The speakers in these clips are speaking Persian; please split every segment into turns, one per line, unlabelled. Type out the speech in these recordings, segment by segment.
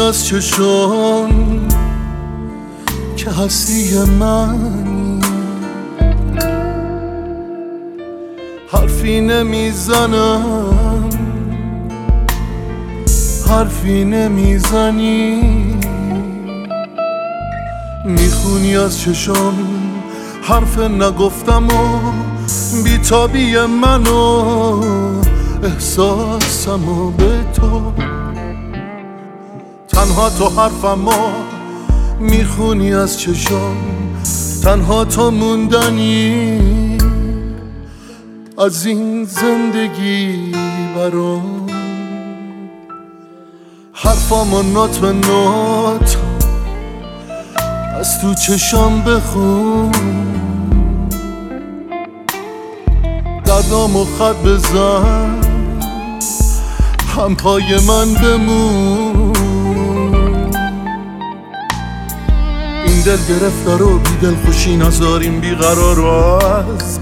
از چشم که هستی منی، حرفی نمیزنم، حرفی نمیزنی، میخونی از چشم حرف نگفتم و بیتابی منو، احساسمو به تو، تنها تو حرفمو میخونی از چشم، تنها تو موندنی از این زندگی برام. حرفامو نوت به نوت از تو چشم بخون، دردامو خط بزن هم پای من بمون. این دل گرفتار و بی دل خوشی نذاریم بیقرار رو از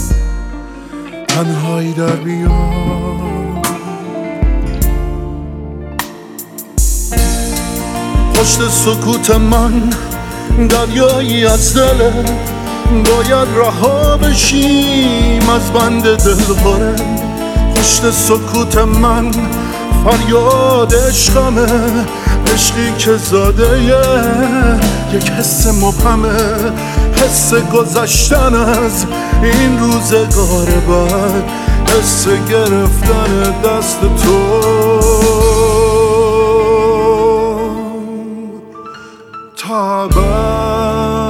تنهایی در بیار. پشت سکوت من دریایی از دله، باید رها بشیم از بند دلبره. پشت سکوت من فریاد عشقمه، عشقی که زاده یک حس مبهمه، حس گذشتن از این روزگار بد، حس گرفتن دست تو تا